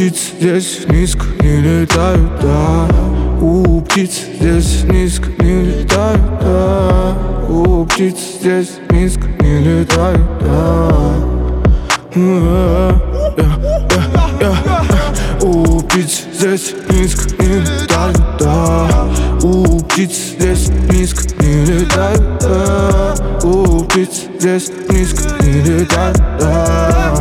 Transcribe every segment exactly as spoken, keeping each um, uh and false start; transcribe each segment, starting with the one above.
птиц здесь низко не летают, да. У птиц здесь низко не летают, да. У птиц здесь низко не летают, да. У птиц здесь низко не летают, да. У птиц здесь низко не летают, да. У птиц здесь низко не летают, да.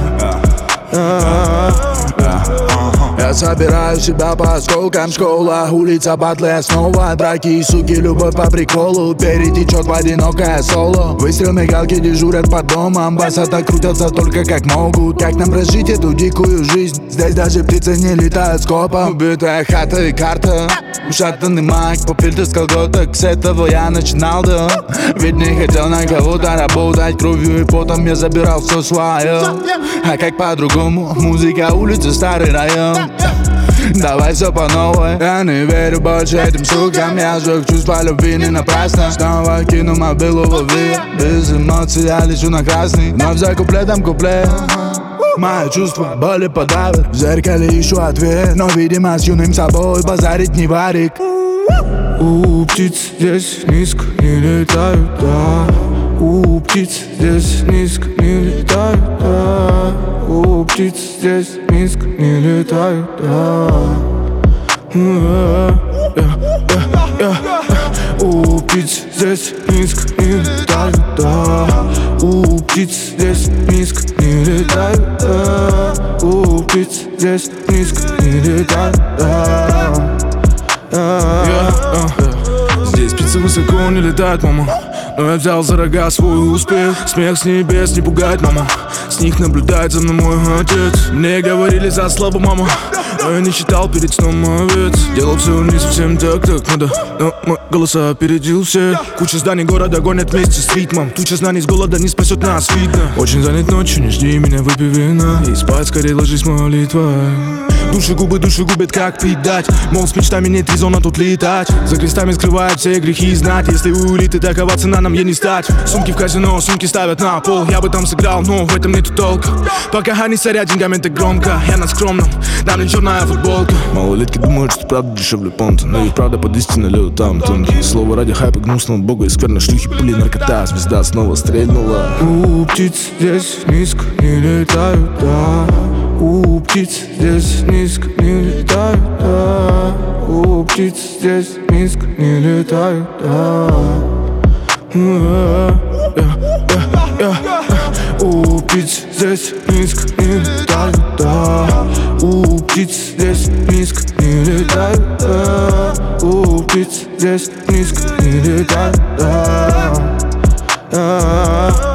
Я собираю себя по осколкам. Школа, улица, батлы, основа. Драки и суки, любовь по приколу. Перетечет в одинокое соло. Выстрел, мигалки дежурят под домом. Басата крутятся только как могут. Как нам прожить эту дикую жизнь? Здесь даже птицы не летают скопом. Убитая хата и карта, ушатанный майк, попильтый с колготок. С этого я начинал, да. Ведь не хотел на кого-то работать. Кровью и потом я забирал все свое. А как по-другому? Музыка, улица, старый район. Давай все по новой. Я не верю больше этим сукам. Я сжег чувства любви не напрасно. Снова кину мобилу в ви. Без эмоций я лечу на красный. Вновь за куплетом куплет. Мои чувства боли подавят. В зеркале ищу ответ, но, видимо, с юным собой базарить не варик. У птиц здесь низко не летают, да. У птиц здесь низко не летают, да. У птиц здесь низко не летают, да. У птиц здесь низко не летают, да. У птиц здесь низко не летают, да. У птиц здесь низко не летают, да. Здесь птицы высоко не летают, мама. Но я взял за рога свой успех. Смех с небес не пугает, мама. С них наблюдает за мной мой отец. Мне говорили за слабо, мама, но я не читал перед сном овец. Делал все не совсем так, так надо. Но мой голос опередил всех. Куча зданий города гонят вместе с ритмом. Туча знаний с голода не спасет нас, видно. Очень занят ночью, не жди меня, выпей вина. И спать скорее ложись молитвой. Души губы, души губят, как пить дать. Мол, с мечтами нет резона тут летать. За крестами скрывают все грехи знать. Если у элиты такова цена, нам ей не стать. Сумки в казино, сумки ставят на пол. Я бы там сыграл, но в этом нету толка. Пока они сорят деньгами так громко. Я на скромном, на мне черная футболка. Малолетки думают, что правда дешевле понта. Но ведь правда под истинной лед там тонкие. Слово ради хайпа гнусного бога и скверной шлюхи, пули, наркота. Звезда снова стрельнула. У птиц здесь низко не летают, да. У птиц здесь низко не летают, да. У птиц здесь низко не летают, да. У птиц здесь низко не летают, да. У птиц здесь низко не летают, да. У птиц здесь низко не летают, да.